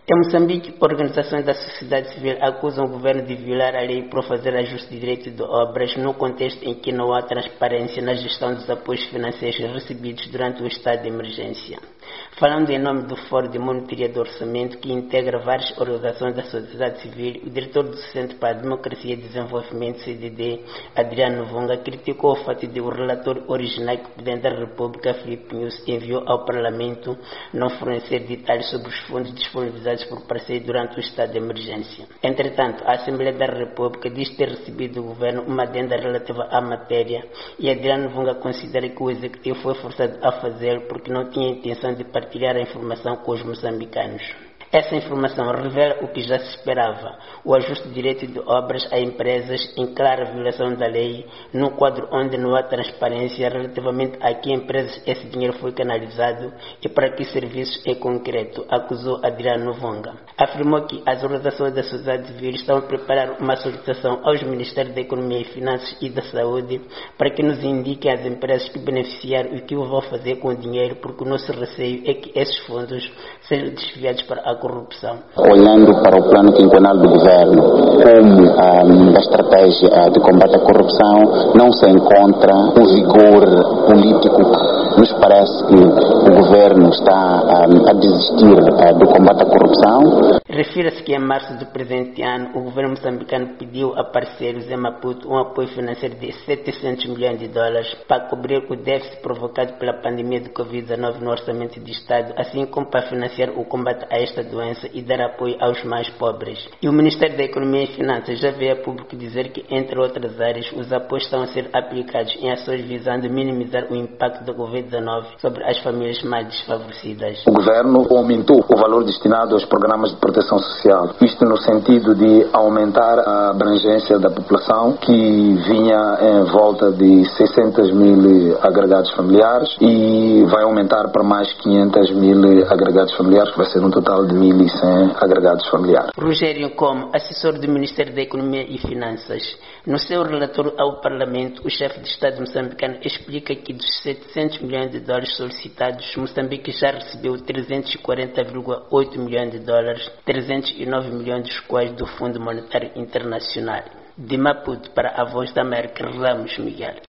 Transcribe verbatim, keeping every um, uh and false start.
Em Moçambique, organizações da sociedade civil acusam o governo de violar a lei por fazer ajuste de direito de obras no contexto em que não há transparência na gestão dos apoios financeiros recebidos durante o estado de emergência. Falando em nome do Fórum de Monitoria do Orçamento, que integra várias organizações da sociedade civil, o diretor do Centro para a Democracia e Desenvolvimento, C D D, Adriano Vunga, criticou o fato de o relator original que o Presidente da República, Filipe Nyusi, enviou ao Parlamento não fornecer detalhes sobre os fundos disponibilizados por parceiro durante o estado de emergência. Entretanto, a Assembleia da República diz ter recebido do governo uma adenda relativa à matéria e Adriano Vunga considera que o Executivo foi forçado a fazê-lo porque não tinha intenção de partilhar a informação com os moçambicanos. Essa informação revela o que já se esperava, o ajuste de direito de obras a empresas em clara violação da lei, num quadro onde não há transparência relativamente a que empresas esse dinheiro foi canalizado e para que serviços em concreto, acusou Adriano Vunga. Afirmou que as organizações da sociedade civil estão a preparar uma solicitação aos Ministérios da Economia e Finanças e da Saúde para que nos indiquem as empresas que beneficiaram e o que vão fazer com o dinheiro, porque o nosso receio é que esses fundos sejam desviados para a corrupção. Olhando para o plano quinquenal do governo, como a, a estratégia de combate à corrupção não se encontra um vigor político, nos parece que o governo está a, a desistir a, do combate à corrupção. Refira-se que em março do presente ano, o governo moçambicano pediu a parceiros em Maputo um apoio financeiro de setecentos milhões de dólares para cobrir o déficit provocado pela pandemia de covid dezenove no orçamento de Estado, assim como para financiar o combate a esta doença e dar apoio aos mais pobres. E o Ministério da Economia e Finanças já veio a público dizer que, entre outras áreas, os apoios estão a ser aplicados em ações visando minimizar o impacto da covid dezenove sobre as famílias mais desfavorecidas. O governo aumentou o valor destinado aos programas de proteção social, isto no sentido de aumentar a abrangência da população, que vinha em volta de seiscentos mil agregados familiares e vai aumentar para mais quinhentos mil agregados familiares, que vai ser um total de mil e cem agregados familiares. Rogério Como, assessor do Ministério da Economia e Finanças, no seu relatório ao Parlamento, o chefe de Estado moçambicano explica que dos setecentos milhões de dólares solicitados, Moçambique já recebeu trezentos e quarenta vírgula oito milhões de dólares, trezentos e nove milhões dos quais do Fundo Monetário Internacional. De Maputo para a Voz da América, Ramos Miguel.